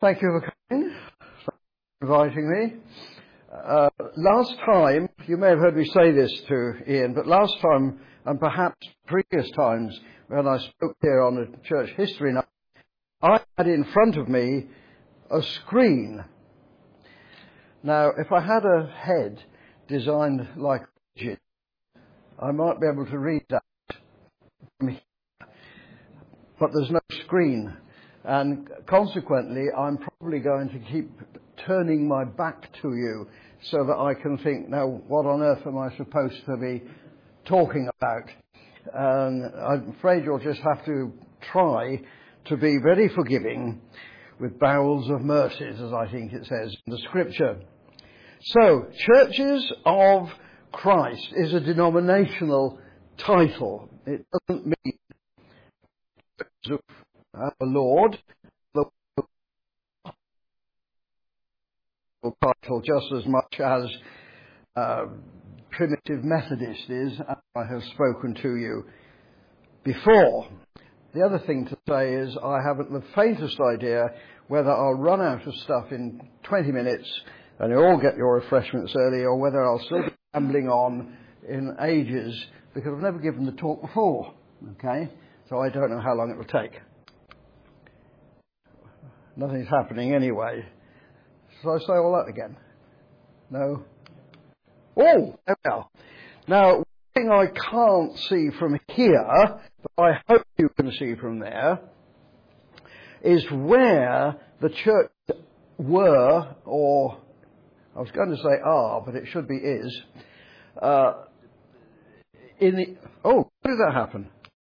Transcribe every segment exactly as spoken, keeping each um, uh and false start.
Thank you for coming, for inviting me. Uh, last time, you may have heard me say this to Ian, but last time, and perhaps previous times when I spoke here on a church history night, I had in front of me a screen. Now, if I had a head designed like a widget, I might be able to read that from here, but there's no screen. And consequently, I'm probably going to keep turning my back to you so that I can think, now, what on earth am I supposed to be talking about? And I'm afraid you'll just have to try to be very forgiving with bowels of mercies, as I think it says in the scripture. So, Churches of Christ is a denominational title. It doesn't mean Uh, the Lord, the title, just as much as uh, Primitive Methodist is, as I have spoken to you before. The other thing to say is I haven't the faintest idea whether I'll run out of stuff in twenty minutes and you all get your refreshments early, or whether I'll still be rambling on in ages, because I've never given the talk before, okay? So I don't know how long it will take. Nothing's happening anyway. Shall I say all that again? No? Oh, there we are. Now, one thing I can't see from here, but I hope you can see from there, is where the church were, or I was going to say are, but it should be is, uh, in the... Oh, how did that happen?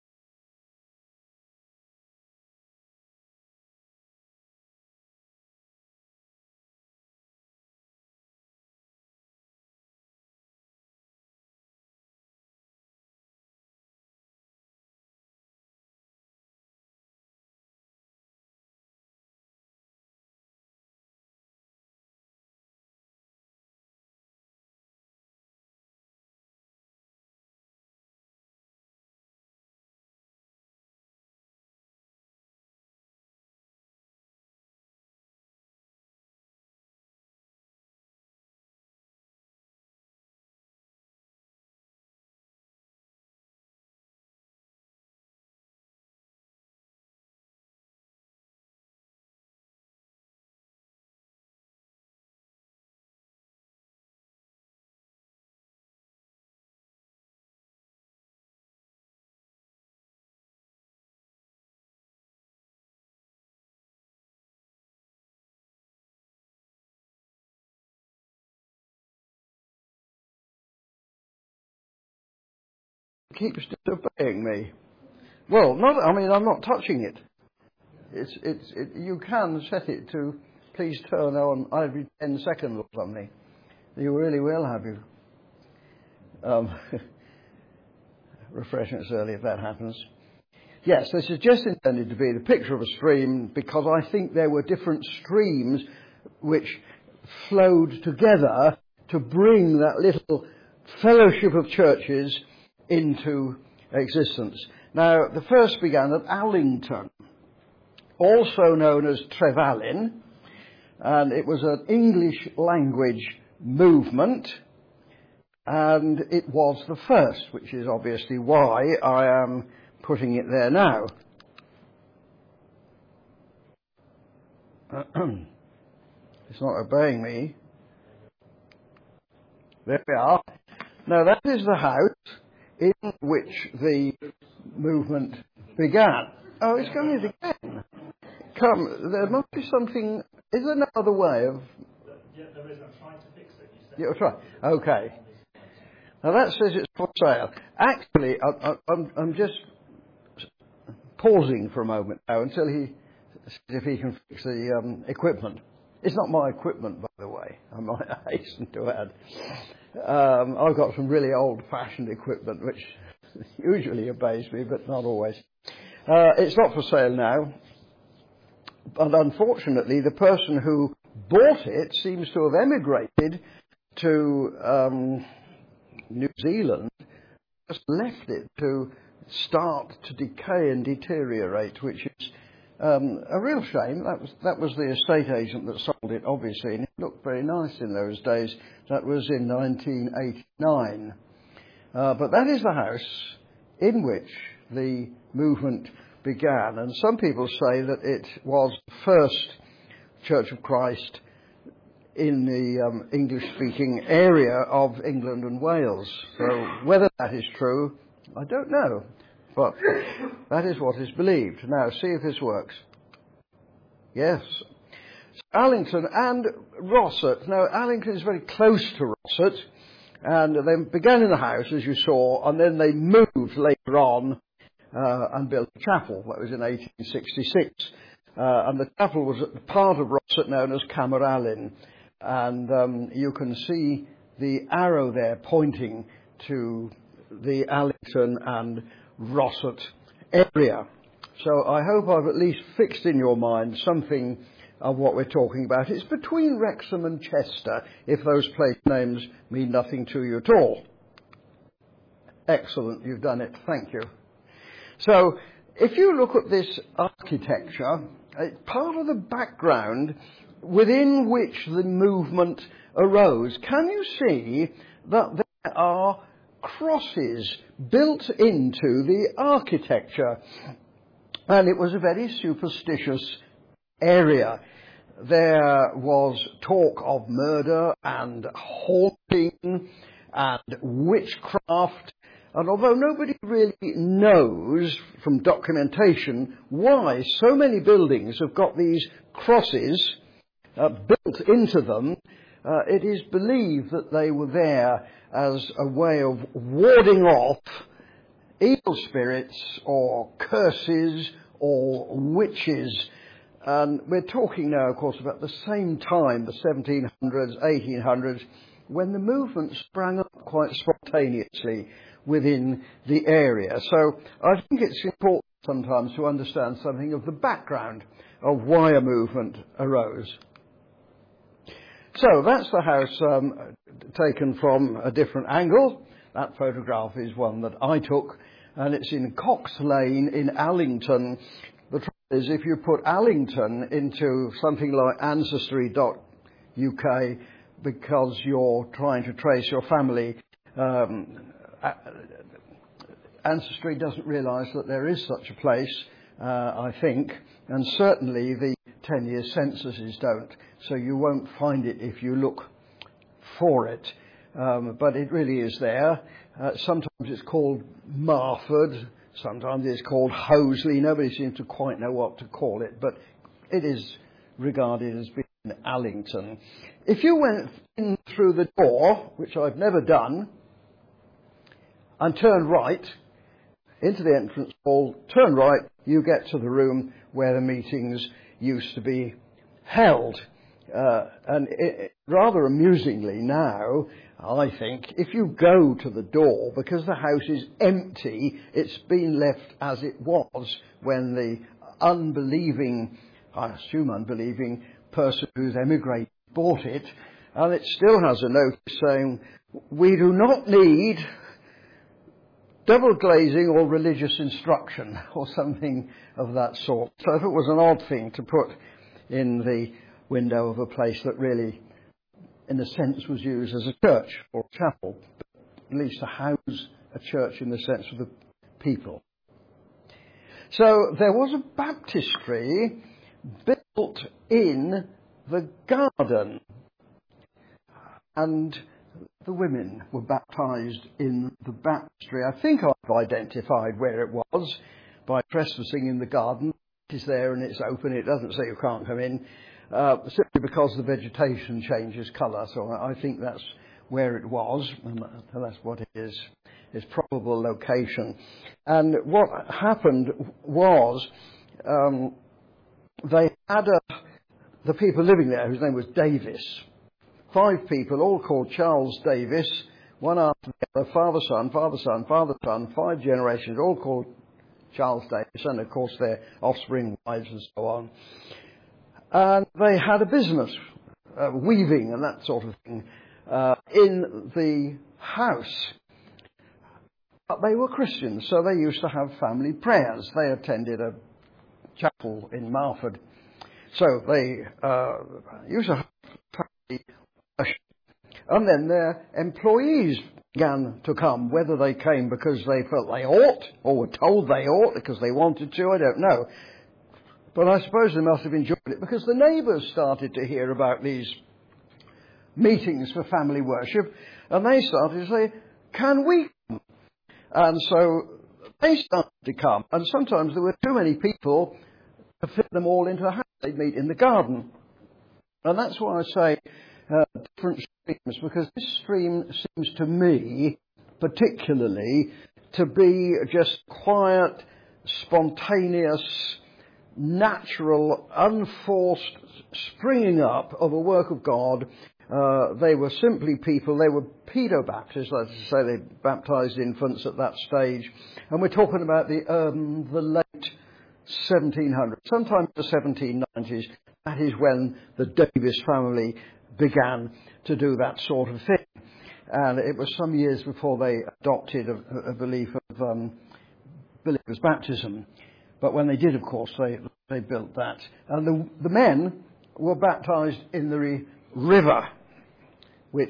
Keeps disobeying me. Well, not. I mean, I'm not touching it. It's, it's, it, you can set it to please turn on every ten seconds or something. You really will have you. Um, refreshments early if that happens. Yes, this is just intended to be the picture of a stream, because I think there were different streams which flowed together to bring that little fellowship of churches into existence. Now, the first began at Allington, also known as Trevallyn, and it was an English language movement, and it was the first, which is obviously why I am putting it there now. It's not obeying me. There we are. Now, that is the house in which the movement began. Oh, it's going again. Come, there must be something. Is there no other way of... Yeah, there is. I'm trying to fix it. You said You'll try. Okay. Now that says it's for sale. Actually, I, I, I'm, I'm just pausing for a moment now until he sees if he can fix the um, equipment. It's not my equipment, by the way, I might hasten to add. Um, I've got some really old-fashioned equipment which usually obeys me, but not always. Uh, it's not for sale now, but unfortunately the person who bought it seems to have emigrated to um, New Zealand, just left it to start to decay and deteriorate, which is Um, a real shame. That was that was the estate agent that sold it, obviously, and it looked very nice in those days. That was in nineteen eighty-nine. Uh, but that is the house in which the movement began. And some people say that it was the first Church of Christ in the um, English-speaking area of England and Wales. So whether that is true, I don't know. But that is what is believed. Now, see if this works. Yes. Allington and Rossett. Now, Allington is very close to Rossett. And they began in the house, as you saw, and then they moved later on uh, and built a chapel. That was in eighteen sixty-six. Uh, and the chapel was at the part of Rossett known as Cameralin. And um, you can see the arrow there pointing to the Allington and Rossett area. So I hope I've at least fixed in your mind something of what we're talking about. It's between Wrexham and Chester, if those place names mean nothing to you at all. Excellent, you've done it. Thank you. So, if you look at this architecture, it's part of the background within which the movement arose. Can you see that there are crosses built into the architecture? And it was a very superstitious area. There was talk of murder and haunting and witchcraft. And although nobody really knows from documentation why so many buildings have got these crosses uh, built into them, uh, it is believed that they were there as a way of warding off evil spirits or curses or witches. And we're talking now, of course, about the same time, the seventeen hundreds, eighteen hundreds, when the movement sprang up quite spontaneously within the area. So I think it's important sometimes to understand something of the background of why a movement arose. So that's the house um, taken from a different angle. That photograph is one that I took, and it's in Cox Lane in Allington. The trouble is, if you put Allington into something like ancestry dot U K, because you're trying to trace your family, um, Ancestry doesn't realise that there is such a place, uh, I think, and certainly the ten-year censuses don't, so you won't find it if you look for it. Um, but it really is there. Uh, sometimes it's called Marford, sometimes it's called Hoseley. Nobody seems to quite know what to call it, but it is regarded as being Allington. If you went in through the door, which I've never done, and turn right into the entrance hall, turn right, you get to the room where the meetings used to be held. Uh, and it, it, rather amusingly now, I think, if you go to the door, because the house is empty, it's been left as it was when the unbelieving, I assume unbelieving, person who's emigrated bought it, and it still has a notice saying, "We do not need double glazing or religious instruction," or something of that sort. So if it was an odd thing to put in the window of a place that really, in a sense, was used as a church or a chapel, at least to house a church in the sense of the people. So there was a baptistry built in the garden, and the women were baptised in the baptistry. I think I've identified where it was by trespassing in the garden. It is there and it's open. It doesn't say you can't come in, uh, simply because the vegetation changes colour. So I, I think that's where it was, and that's what it is, its probable location. And what happened was um, they had a, the people living there, whose name was Davis. Five people, all called Charles Davis, one after the other, father, son, father, son, father, son, five generations, all called Charles Davis, and of course their offspring, wives and so on. And they had a business, uh, weaving and that sort of thing, uh, in the house. But they were Christians, so they used to have family prayers. They attended a chapel in Marford. So they uh, used to have family worship. And then their employees began to come, whether they came because they felt they ought, or were told they ought because they wanted to, I don't know. But I suppose they must have enjoyed it because the neighbours started to hear about these meetings for family worship, and they started to say, can we come? And so they started to come, and sometimes there were too many people to fit them all into a house. They'd meet in the garden. And that's why I say uh, different streams, because this stream seems to me particularly to be just quiet, spontaneous, natural, unforced springing up of a work of God. Uh, they were simply people, they were pedo-baptists, that's to say they baptised infants at that stage. And we're talking about the um, the late seventeen hundreds, sometime in the seventeen nineties. That is when the Davis family began to do that sort of thing. And it was some years before they adopted a, a belief of um, believer's baptism. But when they did, of course, they they built that. And the, the men were baptised in the river, which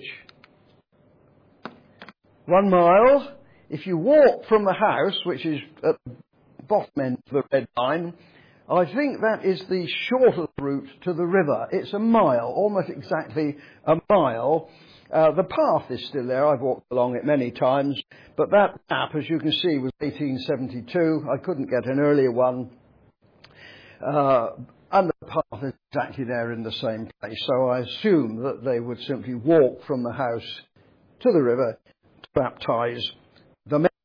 one mile, if you walk from the house, which is at the bottom end of the red line, I think that is the shortest route to the river. It's a mile, almost exactly a mile. Uh, the path is still there. I've walked along it many times. But that map, as you can see, was eighteen seventy-two. I couldn't get an earlier one. Uh, and the path is exactly there in the same place. So I assume that they would simply walk from the house to the river to baptise the men.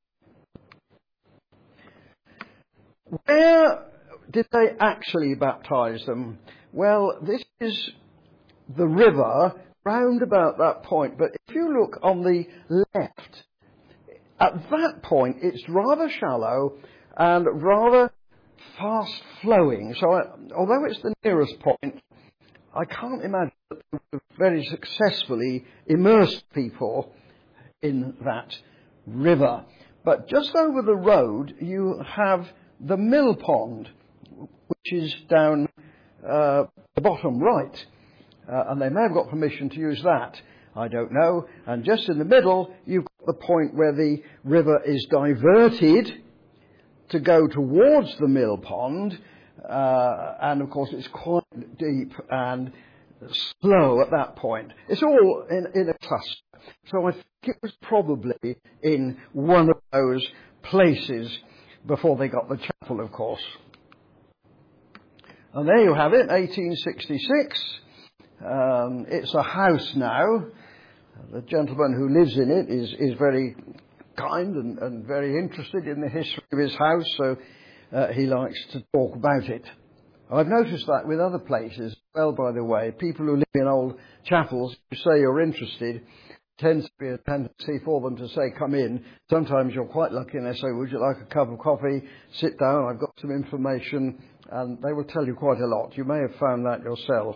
Where did they actually baptise them? Well, this is the river round about that point. But if you look on the left, at that point it's rather shallow and rather fast flowing. So I, although it's the nearest point, I can't imagine that they would have very successfully immersed people in that river. But just over the road you have the mill pond, which is down uh, the bottom right. Uh, and they may have got permission to use that. I don't know. And just in the middle, you've got the point where the river is diverted to go towards the mill pond. Uh, and, of course, it's quite deep and slow at that point. It's all in, in a cluster. So I think it was probably in one of those places before they got the chapel, of course. And there you have it, eighteen sixty-six. Um, it's a house now. The gentleman who lives in it is, is very kind and, and very interested in the history of his house, so uh, he likes to talk about it. I've noticed that with other places as well, by the way. People who live in old chapels, who say you're interested, tends to be a tendency for them to say, come in. Sometimes you're quite lucky and they say, would you like a cup of coffee? Sit down, I've got some information. And they will tell you quite a lot. You may have found that yourselves.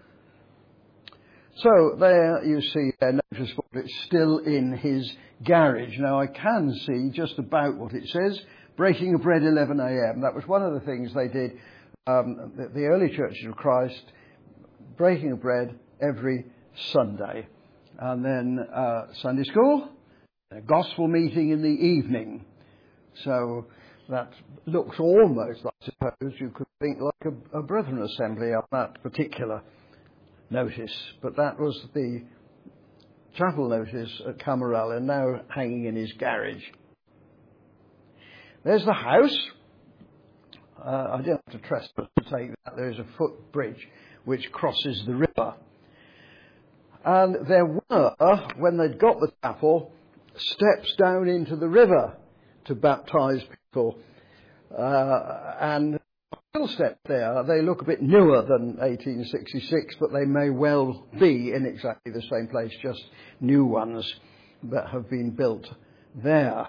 So there you see their notice board. It's still in his garage. Now I can see just about what it says. Breaking of bread eleven a.m. That was one of the things they did. Um, the, the early churches of Christ, breaking of bread every Sunday. And then uh, Sunday school, a gospel meeting in the evening. So that looks almost, I suppose, you could think like a, a Brethren assembly on that particular notice. But that was the chapel notice at Camarel, and now hanging in his garage. There's the house. Uh, I don't have to trespass to take that. There's a footbridge which crosses the river. And there were, when they'd got the chapel, steps down into the river to baptise people. Uh, and still steps there. They look a bit newer than eighteen sixty-six, but they may well be in exactly the same place, just new ones that have been built there.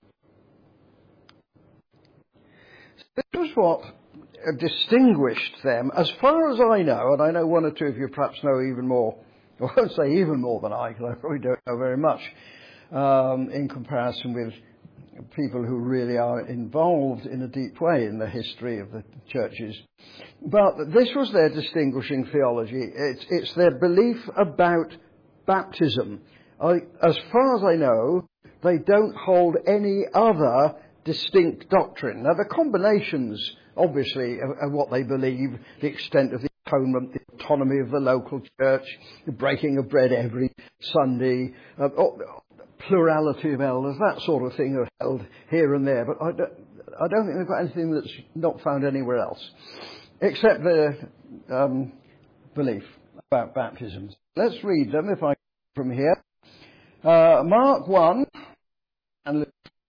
This was what distinguished them, as far as I know, and I know one or two of you perhaps know even more, I won't say even more than I, because I probably don't know very much, um, in comparison with people who really are involved in a deep way in the history of the churches. But this was their distinguishing theology. It's, it's their belief about baptism. I, as far as I know, they don't hold any other distinct doctrine. Now, the combinations, obviously, of, of what they believe, the extent of the atonement, the autonomy of the local church, the breaking of bread every Sunday, uh, plurality of elders, that sort of thing are held here and there. But I don't, I don't think they've got anything that's not found anywhere else, except their um, belief about baptisms. Let's read them, if I from here. Uh, Mark one, and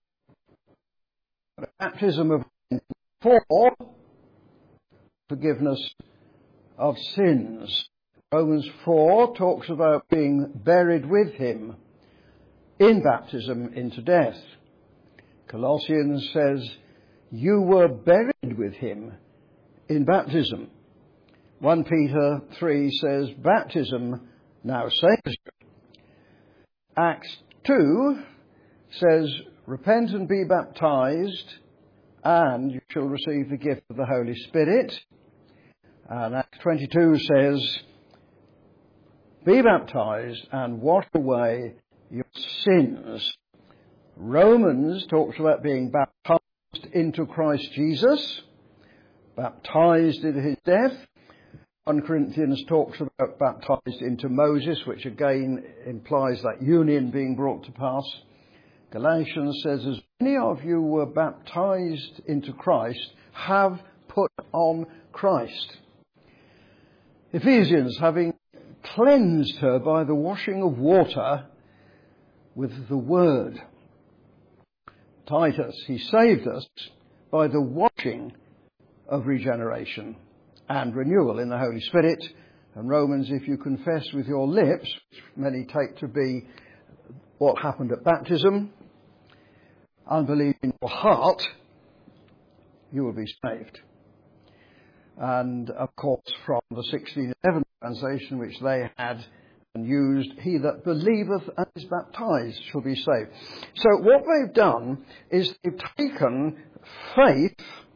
the baptism of four, forgiveness of sins. Romans four talks about being buried with him in baptism into death. Colossians says, you were buried with him in baptism. First Peter three says, baptism now saves you. Acts two says, repent and be baptized, and you shall receive the gift of the Holy Spirit. And Acts twenty-two says, be baptized and wash away your sins. Romans talks about being baptized into Christ Jesus, baptized into his death. First Corinthians talks about baptized into Moses, which again implies that union being brought to pass. Galatians says, as many of you were baptized into Christ, have put on Christ. Ephesians, having cleansed her by the washing of water with the word. Titus, he saved us by the washing of regeneration and renewal in the Holy Spirit. And Romans, if you confess with your lips, which many take to be what happened at baptism, and believe in your heart, you will be saved. And of course, from the sixteen eleven translation, which they had and used, he that believeth and is baptized shall be saved. So what they've done is they've taken faith,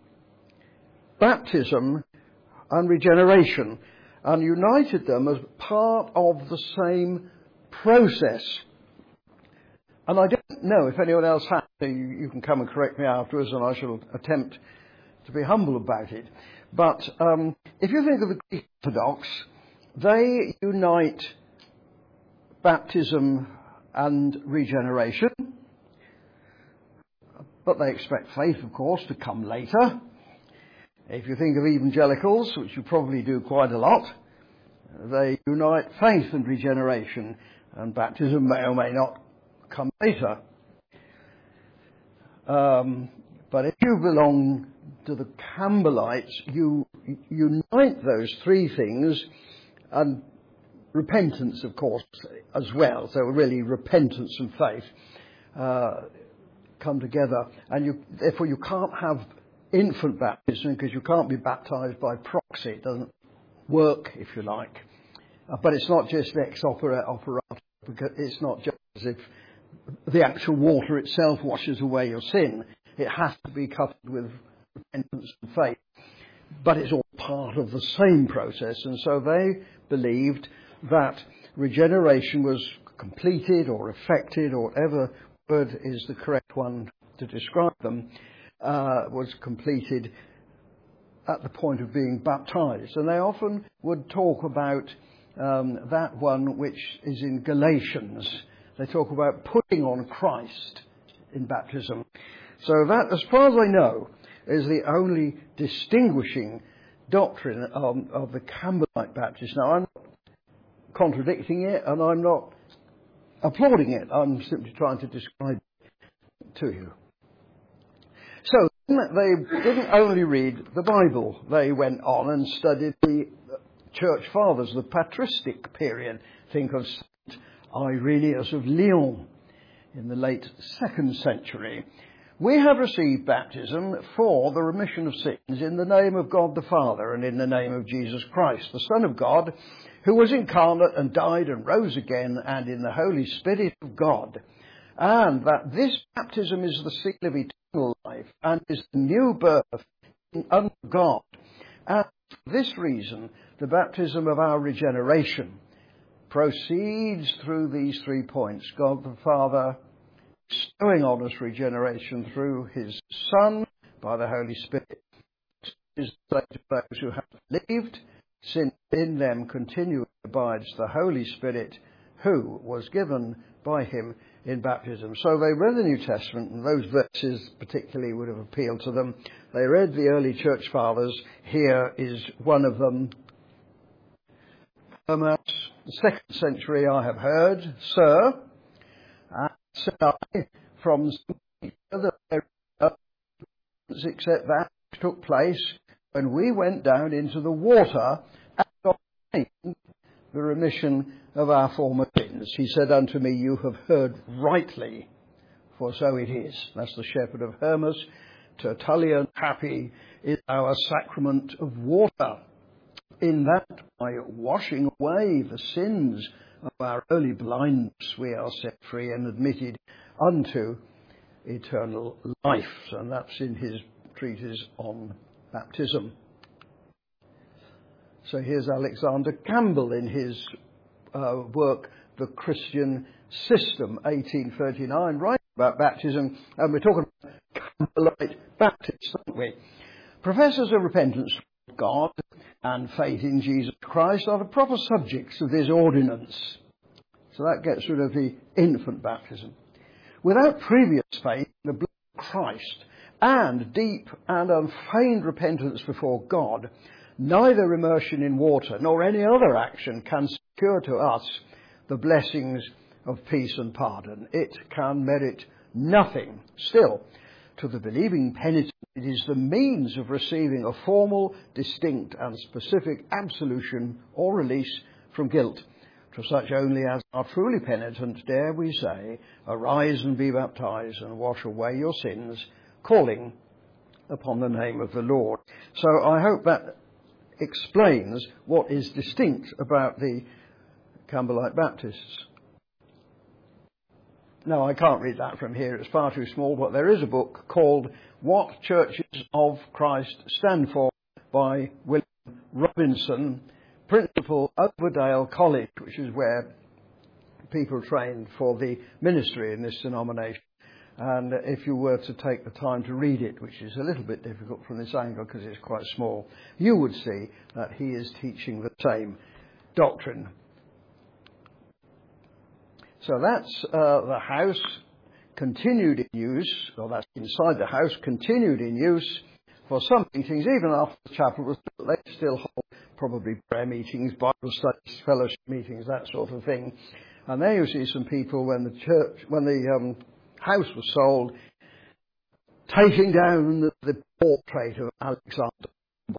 baptism, and regeneration, and united them as part of the same process. And I don't know if anyone else has. You, you can come and correct me afterwards, and I shall attempt to be humble about it. But um, if you think of the Greek Orthodox, they unite baptism and regeneration, but they expect faith, of course, to come later. If you think of evangelicals, which you probably do quite a lot, they unite faith and regeneration, and baptism may or may not come later. Um, but if you belong to the Campbellites, you unite those three things, and repentance, of course, as well. So really repentance and faith uh, come together. And you, therefore you can't have infant baptism because you can't be baptized by proxy. It doesn't work, if you like. Uh, but it's not just ex opere operato, because it's not just as if the actual water itself washes away your sin. It has to be coupled with repentance and faith. But it's all part of the same process. And so they believed that regeneration was completed or effected, or whatever word is the correct one to describe them, uh, was completed at the point of being baptized. And they often would talk about um, that one which is in Galatians. They talk about putting on Christ in baptism. So that, as far as I know, is the only distinguishing doctrine of, of the Campbellite Baptist. Now, I'm not contradicting it, and I'm not applauding it. I'm simply trying to describe it to you. So they didn't only read the Bible. They went on and studied the Church Fathers, the patristic period. Think of Saint Irenaeus of Lyon in the late second century. We have received baptism for the remission of sins in the name of God the Father and in the name of Jesus Christ, the Son of God, who was incarnate and died and rose again, and in the Holy Spirit of God, and that this baptism is the seal of eternal life and is the new birth unto God. And for this reason, the baptism of our regeneration proceeds through these three points. God the Father bestowing on us regeneration through his Son by the Holy Spirit. This is the state of those who have believed, since in them continually abides the Holy Spirit, who was given by him in baptism. So they read the New Testament, and those verses particularly would have appealed to them. They read the early church fathers. Here is one of them. Hermas, the second century I have heard, Sir, and said I, from some other except that which took place when we went down into the water and obtained the remission of our former sins. He said unto me, you have heard rightly, for so it is. That's the shepherd of Hermas. Tertullian, happy is our sacrament of water, in that by washing away the sins of our early blindness we are set free and admitted unto eternal life. And that's in his treatise on baptism. So here's Alexander Campbell in his uh, work, The Christian System, eighteen thirty-nine, writing about baptism, and we're talking about Campbellite Baptists, aren't we? Professors of repentance to God and faith in Jesus Christ are the proper subjects of this ordinance. So that gets rid of the infant baptism. Without previous faith in the blood of Christ and deep and unfeigned repentance before God, neither immersion in water nor any other action can secure to us the blessings of peace and pardon. It can merit nothing. Still, to the believing penitent, it is the means of receiving a formal, distinct and specific absolution or release from guilt. To such only as are truly penitent, dare we say, arise and be baptized and wash away your sins, calling upon the name of the Lord. So I hope that explains what is distinct about the Campbellite Baptists. No, I can't read that from here. It's far too small, but there is a book called What Churches of Christ Stand For by William Robinson, principal of Overdale College, which is where people trained for the ministry in this denomination. And if you were to take the time to read it, which is a little bit difficult from this angle because it's quite small, you would see that he is teaching the same doctrine. So that's uh, the house continued in use, or that's inside the house, continued in use for some meetings, even after the chapel was built. They still hold probably prayer meetings, Bible studies, fellowship meetings, that sort of thing. And there you see some people when the church, when the um, house was sold, taking down the, the portrait of Alexander.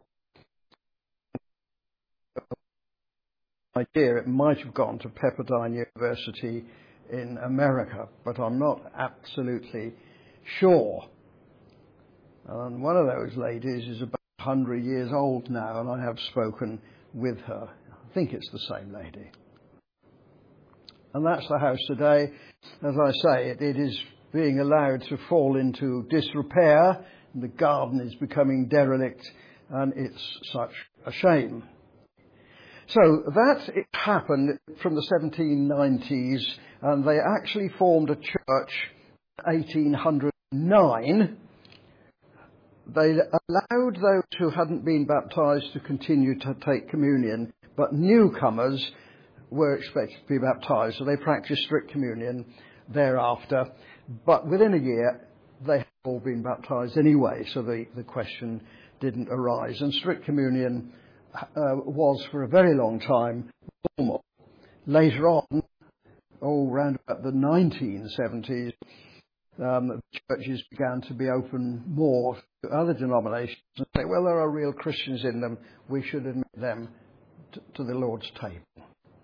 Idea it might have gone to Pepperdine University in America, but I'm not absolutely sure. And one of those ladies is about one hundred years old now, and I have spoken with her. I think it's the same lady. And that's the house today. As I say, it, it is being allowed to fall into disrepair, and the garden is becoming derelict, and it's such a shame. So that it happened from the seventeen nineties, and they actually formed a church in eighteen oh nine. They allowed those who hadn't been baptized to continue to take communion, but newcomers were expected to be baptized, so they practiced strict communion thereafter. But within a year, they had all been baptized anyway, so the, the question didn't arise. And strict communion Uh, was for a very long time normal. Later on, oh, around about the nineteen seventies, um, churches began to be open more to other denominations and say, well, there are real Christians in them, we should admit them to, to the Lord's table.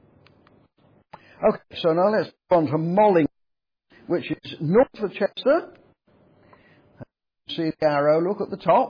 Okay, so now let's go on to Molling, which is north of Chester. See the arrow, look at the top.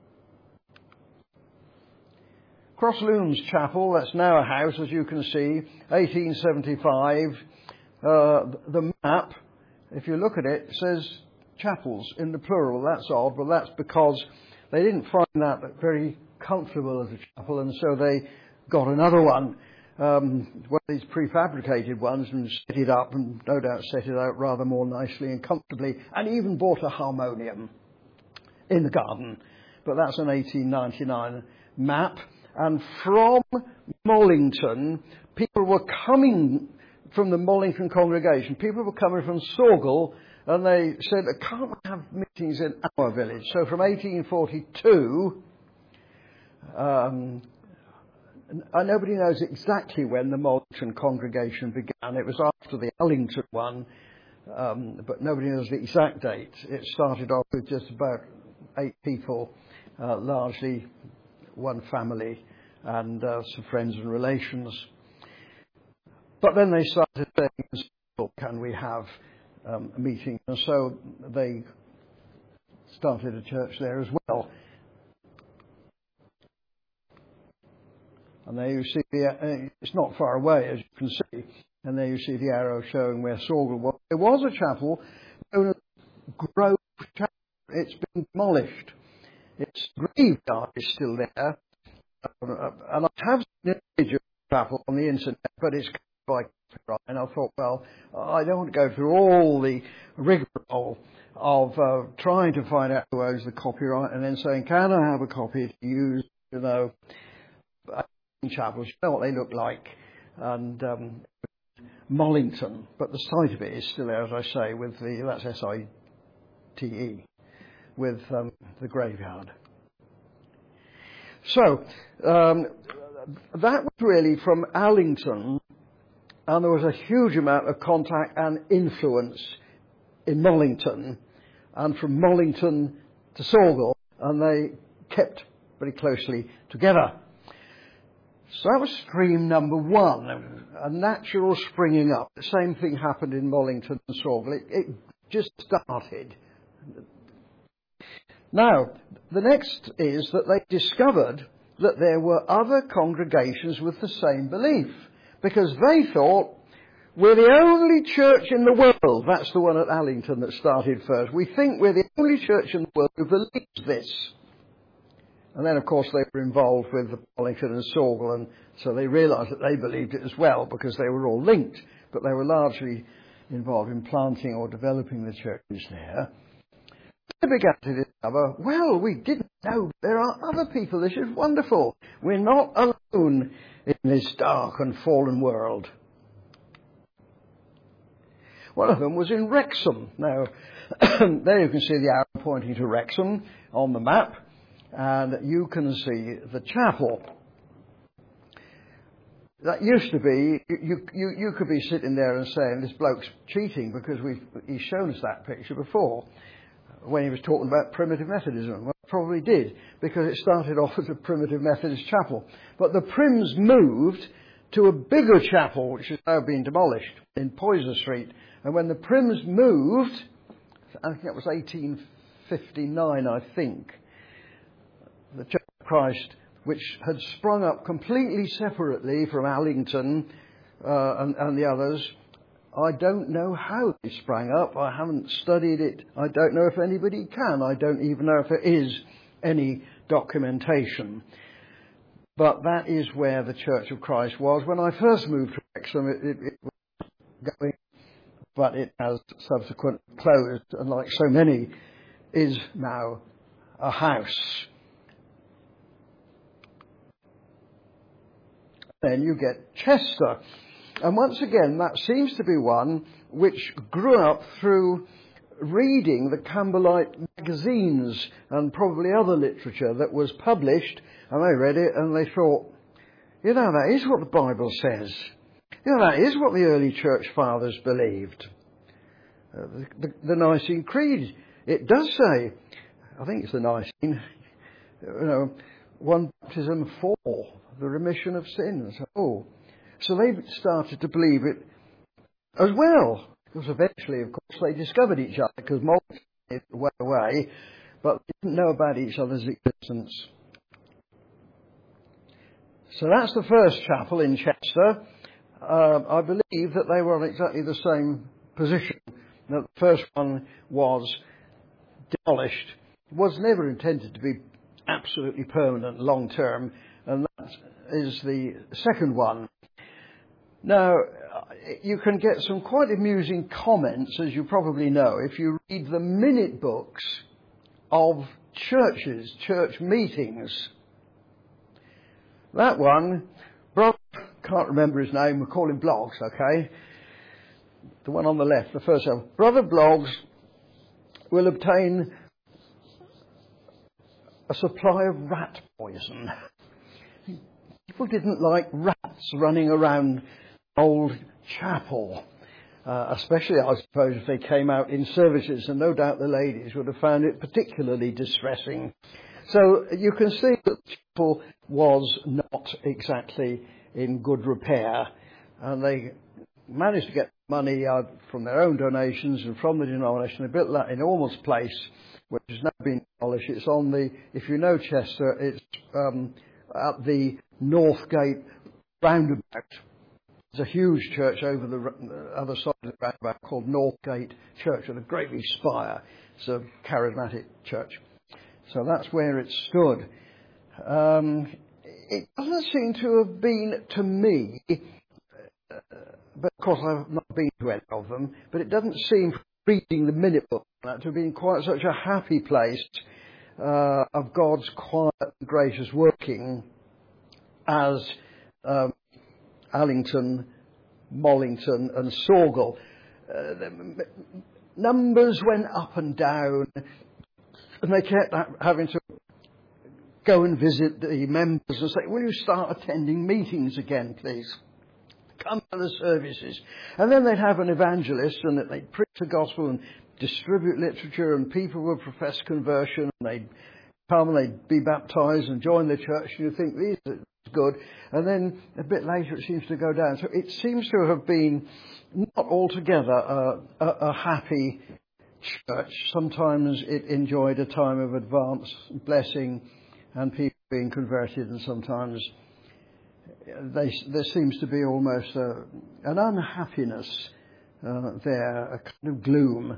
Crosslooms Chapel, that's now a house, as you can see, eighteen seventy-five. Uh, the map if you look at it, it says chapels in the plural. That's odd, but that's because they didn't find that very comfortable as a chapel, and so they got another one, um, one of these prefabricated ones, and set it up, and no doubt set it out rather more nicely and comfortably, and even bought a harmonium in the garden. But that's an eighteen ninety-nine map. And from Mollington, people were coming from the Mollington congregation. People were coming from Sorgall, and they said, can't we have meetings in our village? So from eighteen forty-two, um, and nobody knows exactly when the Mollington congregation began. It was after the Allington one, um, but nobody knows the exact date. It started off with just about eight people, uh, largely one family and uh, some friends and relations. But then they started saying, can we have um, a meeting? And so they started a church there as well. And there you see, the, uh, it's not far away, as you can see. And there you see the arrow showing where Sorgall was. There was a chapel known as Grove Chapel. It's been demolished. Its graveyard is still there. Uh, and I have seen an image of the chapel on the internet, but it's by copyright. And I thought, well, I don't want to go through all the rigmarole of uh, trying to find out who owns the copyright and then saying, can I have a copy to use, you know, chapels, you know what they look like, and um, Mollington, but the site of it is still there, as I say, with the, that's S I T E, with um, the graveyard. So, um, that was really from Allington, and there was a huge amount of contact and influence in Mollington, and from Mollington to Sorgall, and they kept very closely together. So that was stream number one, a natural springing up. The same thing happened in Mollington and Sorgall. It, it just started. Now, the next is that they discovered that there were other congregations with the same belief, because they thought, we're the only church in the world. That's the one at Allington that started first. We think we're the only church in the world who believes this. And then, of course, they were involved with Mollington and Sorgall, and so they realised that they believed it as well, because they were all linked, but they were largely involved in planting or developing the churches there. They began to discover, well, we didn't know there are other people. This is wonderful. We're not alone in this dark and fallen world. One of them was in Wrexham. Now, there you can see the arrow pointing to Wrexham on the map. And you can see the chapel. That used to be, you, you, you could be sitting there and saying, this bloke's cheating, because we've, he's shown us that picture before, when he was talking about primitive Methodism. Well, probably did, because it started off as a primitive Methodist chapel. But the Prims moved to a bigger chapel, which has now been demolished, in Poyser Street. And when the Prims moved, I think it was eighteen fifty-nine, I think, the Church of Christ, which had sprung up completely separately from Allington uh, and, and the others. I don't know how they sprang up. I haven't studied it. I don't know if anybody can. I don't even know if there is any documentation. But that is where the Church of Christ was. When I first moved to Wrexham, it, it, it was going, but it has subsequently closed, and like so many, is now a house. Then you get Chester. And once again, that seems to be one which grew up through reading the Campbellite magazines and probably other literature that was published, and they read it and they thought, you know, that is what the Bible says. You know, that is what the early church fathers believed. Uh, the, the, the Nicene Creed, it does say, I think it's the Nicene, you know, one baptism for the remission of sins. Oh, so they started to believe it as well. Because eventually, of course, they discovered each other, because Mollington went away, but they didn't know about each other's existence. So that's the first chapel in Chester. Uh, I believe that they were on exactly the same position. that the first one was demolished. It was never intended to be absolutely permanent, long term, and that is the second one. Now, you can get some quite amusing comments, as you probably know, if you read the minute books of churches, church meetings. That one, Brother, can't remember his name, we'll call him Bloggs, okay? The one on the left, the first one. Brother Bloggs will obtain a supply of rat poison. People didn't like rats running around old chapel, uh, especially, I suppose, if they came out in services, and no doubt the ladies would have found it particularly distressing. So you can see that the chapel was not exactly in good repair, and they managed to get money out from their own donations and from the denomination. They built that enormous place, which has now been demolished. It's on the, if you know Chester, it's um, at the North Gate roundabout. There's a huge church over the other side of the roundabout called Northgate Church with a great big spire. It's a charismatic church. So that's where it stood. Um, it doesn't seem to have been, to me, uh, but of course I've not been to any of them, but it doesn't seem, reading the minute book, that to have been quite such a happy place uh, of God's quiet and gracious working as um, Allington, Mollington and Sorgall. Uh, the numbers went up and down, and they kept having to go and visit the members and say, will you start attending meetings again, please? Come to the services. And then they'd have an evangelist, and they'd preach the gospel and distribute literature, and people would profess conversion, and they'd come and they'd be baptized and join the church, and you think, these are good. And then a bit later it seems to go down. So it seems to have been not altogether a, a, a happy church. Sometimes it enjoyed a time of advance blessing and people being converted, and sometimes they, there seems to be almost a, an unhappiness uh, there, a kind of gloom.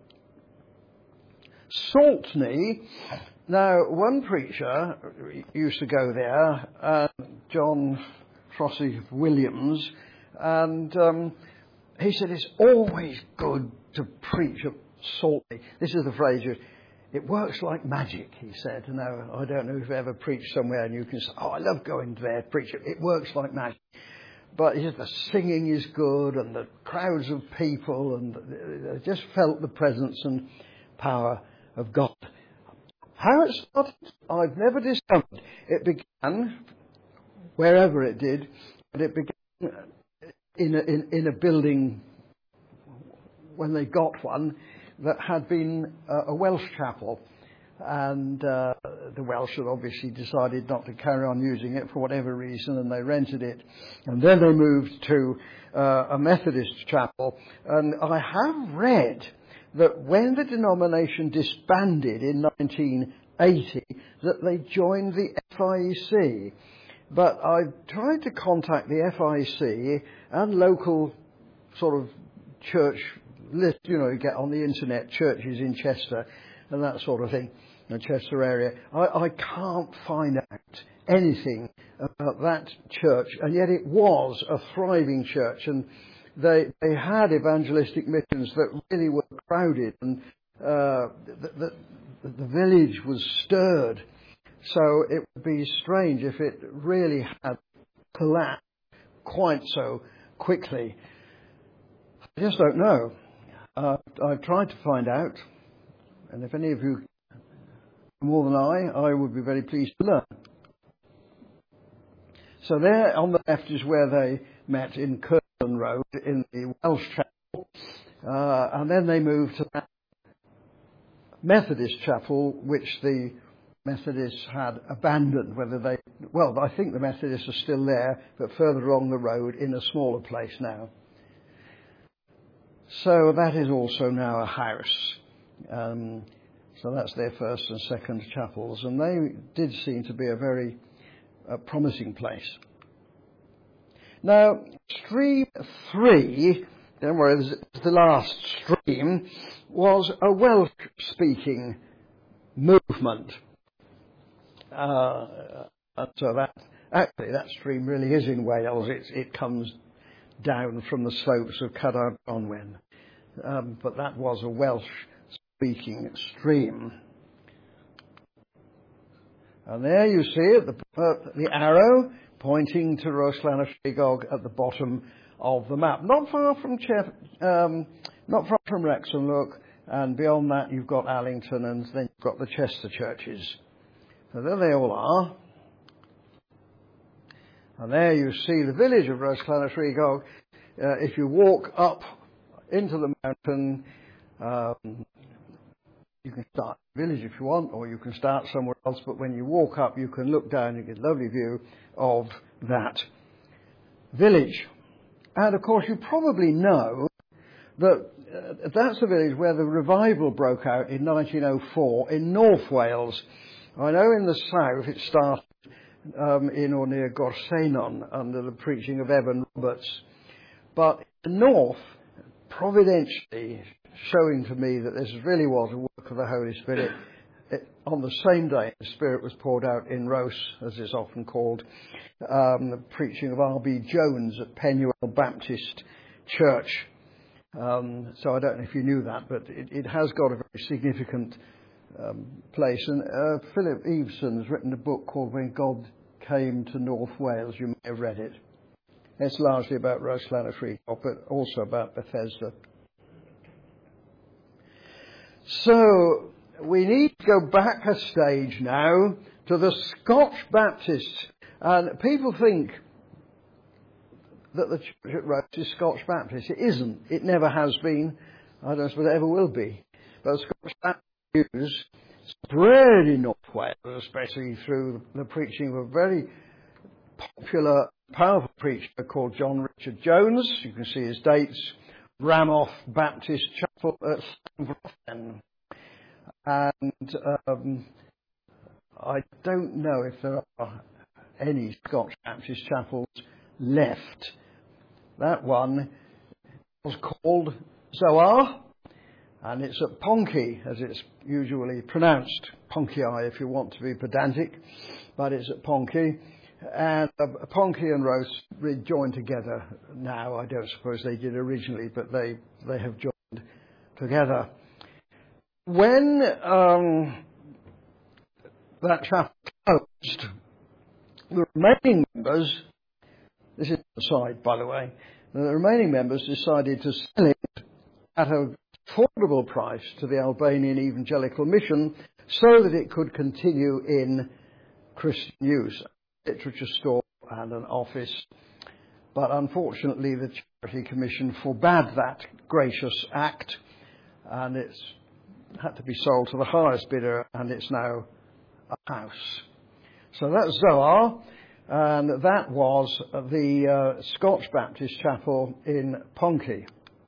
Saltney. Now, one preacher used to go there, uh, John Frosty Williams, and um, he said it's always good to preach at Saltney. This is the phrase used. It works like magic, he said. Now, I don't know if you've ever preached somewhere and you can say, oh, I love going there, preach it. It works like magic. But he said the singing is good and the crowds of people, and I just felt the presence and power of God. How it started, I've never discovered. It began, wherever it did, but it began in a, in, in a building, when they got one, that had been uh, a Welsh chapel. And uh, the Welsh had obviously decided not to carry on using it for whatever reason, and they rented it. And then they moved to uh, a Methodist chapel. And I have read that when the denomination disbanded in nineteen eighty, that they joined the F I E C. But I tried to contact the F I E C and local sort of church list, you know, you get on the internet, churches in Chester and that sort of thing, in the Chester area. I, I can't find out anything about that church, and yet it was a thriving church, and they they had evangelistic missions that really were crowded, and uh, the, the, the village was stirred. So it would be strange if it really had collapsed quite so quickly. I just don't know. Uh, I've tried to find out, and if any of you more than I, I would be very pleased to learn. So there on the left is where they met in Curtin Road in the Welsh chapel, uh, and then they moved to that Methodist chapel, which the Methodists had abandoned. Whether they, well, I think the Methodists are still there, but further along the road in a smaller place now. So that is also now a house. Um, so that's their first and second chapels, and they did seem to be a very uh, promising place. Now, stream three, don't worry, the last stream was a Welsh-speaking movement. Uh, and so that, actually, that stream really is in Wales. It, it comes down from the slopes of Cadair Donwen. Um, but that was a Welsh-speaking stream. And there you see it, the, uh, the arrow pointing to Roslanna at the bottom of the map. Not far from Chef, um, not far from Wrexham, look, and beyond that you've got Allington, and then you've got the Chester churches. So there they all are. And there you see the village of Roslanna. Uh, if you walk up into the mountain, um, you can start the village if you want, or you can start somewhere else, but when you walk up you can look down and get a lovely view of that village. And of course you probably know that uh, that's the village where the revival broke out in nineteen oh four in North Wales. I know in the south it started um, in or near Gorseinon under the preaching of Evan Roberts. But in the north, providentially showing to me that this really was a work of the Holy Spirit, it, on the same day the Spirit was poured out in Rose, as it's often called, um, the preaching of R B Jones at Penuel Baptist Church. Um, so I don't know if you knew that, but it, it has got a very significant um, place. And uh, Philip Eveson has written a book called When God Came to North Wales. You may have read it. It's largely about Roslanna Freethorpe, but also about Bethesda. So we need to go back a stage now to the Scotch Baptists. And people think that the church at Rose is Scotch Baptist. It isn't. It never has been. I don't suppose it ever will be. But Scotch Baptists spread in North Wales, especially through the preaching of a very popular, powerful preacher called John Richard Jones. You can see his dates. Ramoth Baptist Chapel at Llanfraven. And um, I don't know if there are any Scotch Baptist chapels left. That one was called Zoar, and it's at Ponky, as it's usually pronounced. Ponky if you want to be pedantic, but it's at Ponky. And uh, Ponky and Rose rejoined together now. I don't suppose they did originally, but they, they have joined together. When um, that chapel closed, the remaining members, this is the side, by the way, the remaining members decided to sell it at an affordable price to the Albanian Evangelical Mission so that it could continue in Christian use. Literature store and an office, but unfortunately the Charity Commission forbade that gracious act, and it's had to be sold to the highest bidder, and it's now a house. So that's Zoar, and that was the uh, Scotch Baptist Chapel in Ponky.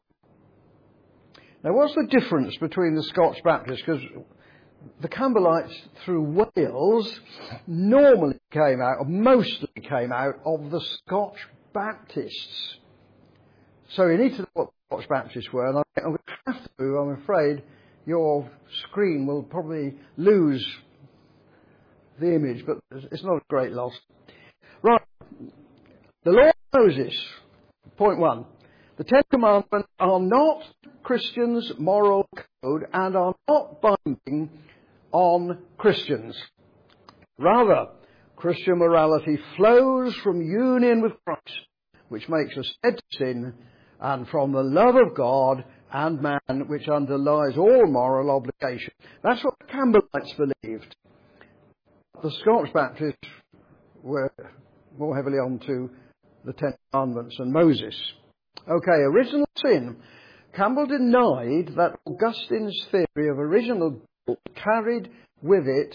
Now, what's the difference between the Scotch Baptists? Because the Campbellites through Wales normally came out, or mostly came out, of the Scotch Baptists. So you need to know what the Scotch Baptists were, and I'm going to have to, I'm afraid, your screen will probably lose the image, but it's not a great loss. Right, the law of Moses, point one. The Ten Commandments are not Christians' moral code and are not binding on Christians. Rather, Christian morality flows from union with Christ, which makes us dead to sin, and from the love of God and man, which underlies all moral obligation. That's what the Campbellites believed. The Scotch Baptists were more heavily on to the Ten Commandments and Moses. Okay, original sin. Campbell denied that Augustine's theory of original guilt carried with it,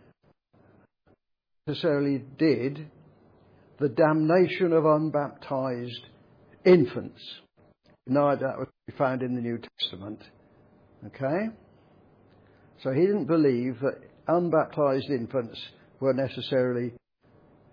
necessarily did, the damnation of unbaptized infants. Denied that was to be found in the New Testament. Okay? So he didn't believe that unbaptized infants were necessarily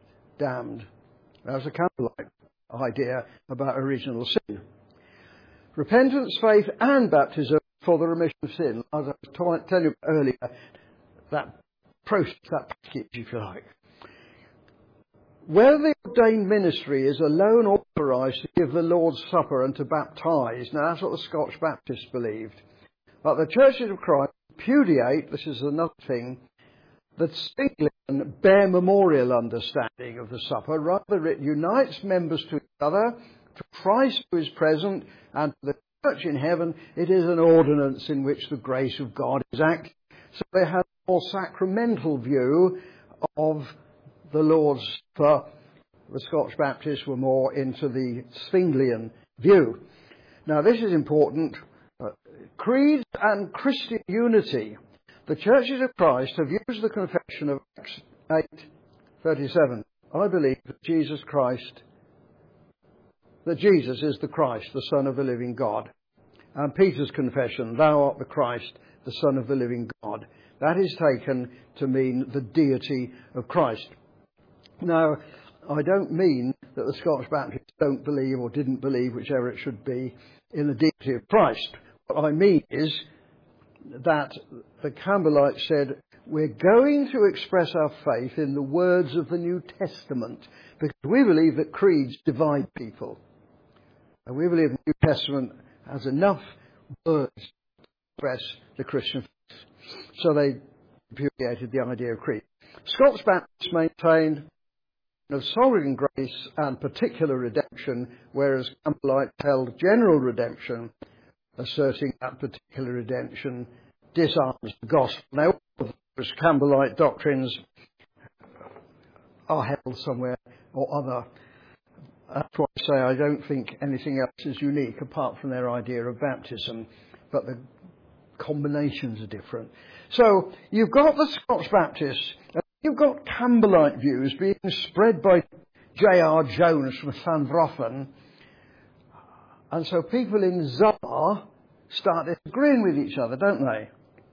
damned. That was a Campbellite idea about original sin. Repentance, faith and baptism for the remission of sin. As I was telling you earlier, that process, that package, if you like. Where the ordained ministry is alone authorised to give the Lord's Supper and to baptise, now that's what the Scotch Baptists believed. But the Churches of Christ repudiate, this is another thing, the Anglican bare memorial understanding of the supper. Rather, it unites members to each other, to Christ who is present, and to the church in heaven. It is an ordinance in which the grace of God is active. So they have a more sacramental view of the Lord's Supper. The Scotch Baptists were more into the Zwinglian view. Now, this is important. Uh, creeds and Christian unity. The Churches of Christ have used the confession of Acts eight thirty-seven. I believe that Jesus Christ, that Jesus is the Christ, the Son of the living God. And Peter's confession, thou art the Christ, the Son of the living God. That is taken to mean the deity of Christ. Now, I don't mean that the Scotch Baptists don't believe or didn't believe, whichever it should be, in the deity of Christ. What I mean is that the Campbellites said, we're going to express our faith in the words of the New Testament, because we believe that creeds divide people. And we believe the New Testament has enough words to express the Christian faith. So they repudiated the idea of creed. Scots Baptists maintained of sovereign grace and particular redemption, whereas Campbellites held general redemption, asserting that particular redemption disarms the gospel. Now, all of those Campbellite doctrines are held somewhere or other. That's why I say I don't think anything else is unique apart from their idea of baptism, but the combinations are different. So you've got the Scotch Baptists, and you've got Campbellite views being spread by J R Jones from Llanfraven, and so people in Zoar start disagreeing with each other, don't they?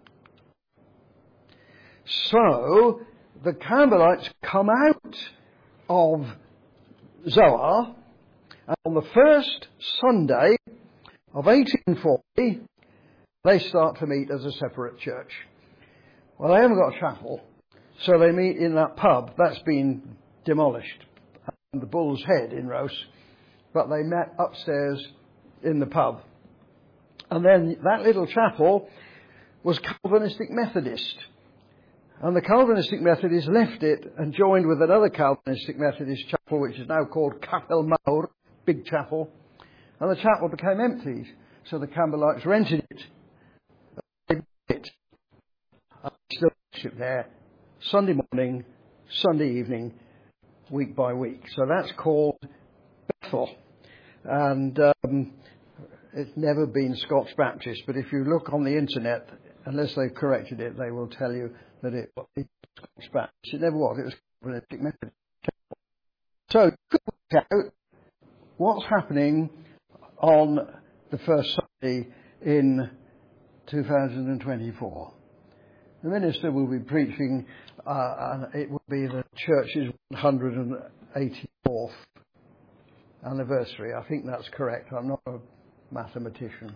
So the Campbellites come out of Zoar, and on the first Sunday of eighteen forty, they start to meet as a separate church. Well, they haven't got a chapel, so they meet in that pub. That's been demolished, and the Bull's Head in Rose, but they met upstairs in the pub. And then that little chapel was Calvinistic Methodist. And the Calvinistic Methodists left it and joined with another Calvinistic Methodist chapel, which is now called Capel Mawr, Big Chapel. And the chapel became empty, so the Campbellites rented it. They bought it. And they still worship there, Sunday morning, Sunday evening, week by week. So that's called Bethel. And um, it's never been Scotch Baptist, but if you look on the internet, unless they've corrected it, they will tell you that it was Scotch Baptist. It never was. It was Calvinistic Methodist. So you could work out what's happening on the first Sunday in two thousand twenty-four. The minister will be preaching, uh, and it will be the church's one hundred eighty-fourth anniversary. I think that's correct. I'm not a mathematician.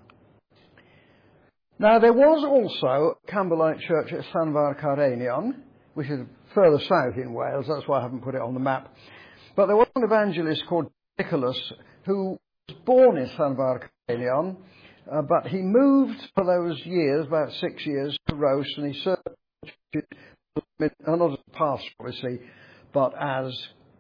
Now, there was also a Campbellite church at Llanfair Carenion, which is further south in Wales. That's why I haven't put it on the map. But there was an evangelist called Nicholas who was born in Llanfair Carenion, uh, but he moved for those years, about six years, to Rose, and he served not as a pastor, obviously, but as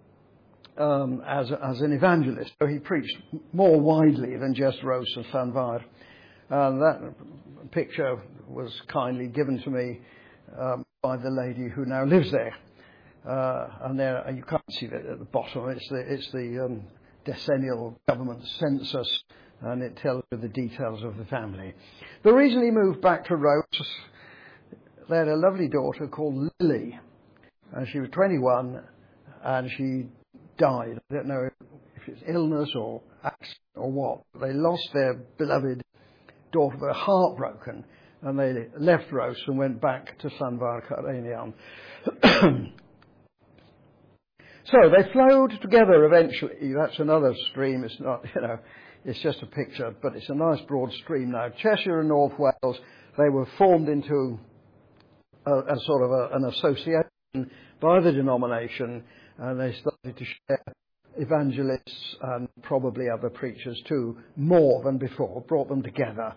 um, as as an evangelist. So he preached more widely than just Rose and Llanfair. And that picture was kindly given to me um, by the lady who now lives there. Uh, and there, you can't see that at the bottom. It's the it's the um, decennial government census, and it tells you the details of the family. The reason he moved back to Rose, they had a lovely daughter called Lily, and she was twenty-one, and she died. I don't know if it's illness or accident or what. They lost their beloved daughter, were heartbroken, and they left Rose and went back to Llanfair Carenion. So they flowed together eventually. That's another stream. It's not, you know, it's just a picture, but it's a nice broad stream now. Cheshire and North Wales, they were formed into a, a sort of a, an association by the denomination, and they started to share evangelists and probably other preachers too, more than before, brought them together.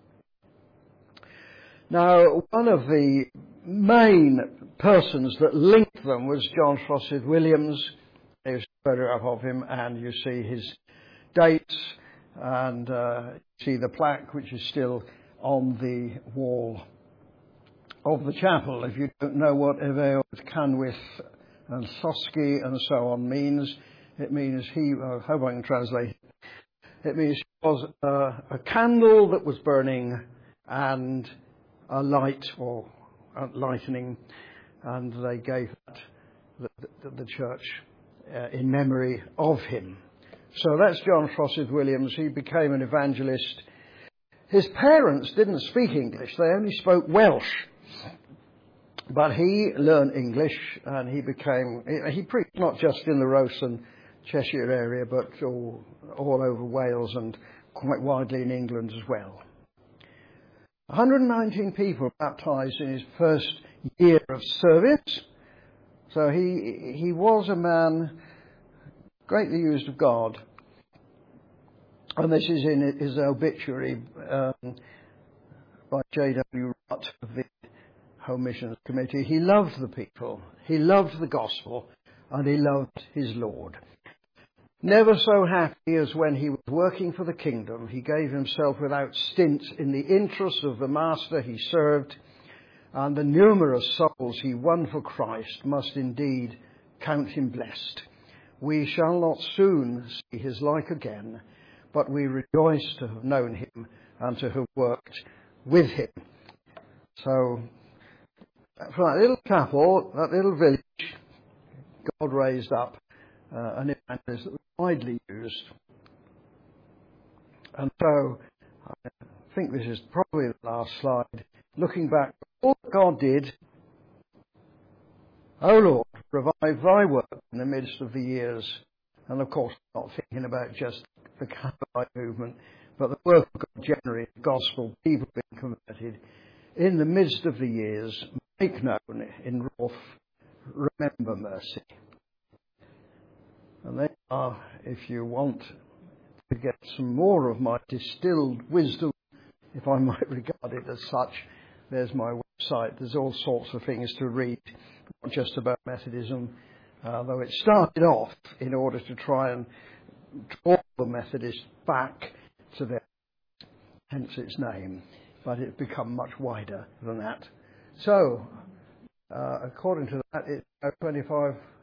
Now, one of the main persons that linked them was John Frosset Williams. There's a photograph of him, and you see his dates, and uh, you see the plaque, which is still on the wall of the chapel. If you don't know what Evaoed, Canwyth and Sosky and so on means, it means he, I hope I can translate it, it means he was uh, a candle that was burning and a light or uh, lightening, and they gave that the, the, the church uh, in memory of him. So that's John Frosset Williams. He became an evangelist. His parents didn't speak English, they only spoke Welsh. But he learned English, and he became, he preached not just in the Rhos and Cheshire area, but all, all over Wales and quite widely in England as well. one hundred nineteen people baptised in his first year of service. So he he was a man greatly used of God. And this is in his obituary um, by J W Rutt of the Home Missions Committee. He loved the people, he loved the gospel, and he loved his Lord. Never so happy as when he was working for the kingdom, he gave himself without stint in the interests of the master he served, and the numerous souls he won for Christ must indeed count him blessed. We shall not soon see his like again, but we rejoice to have known him and to have worked with him. So, from that little chapel, that little village, God raised up uh, an evangelist that was widely used. And so, I think this is probably the last slide. Looking back, all that God did, O Lord, revive thy work in the midst of the years. And of course, not thinking about just the Calvinite movement, but the work of God generally, the gospel, people being converted. In the midst of the years, make known in wrath, remember mercy. And they are, if you want to get some more of my distilled wisdom, if I might regard it as such, there's my website. There's all sorts of things to read, not just about Methodism, uh, though it started off in order to try and draw the Methodists back to their, hence its name, but it's become much wider than that. So, uh, according to that, it's twenty-five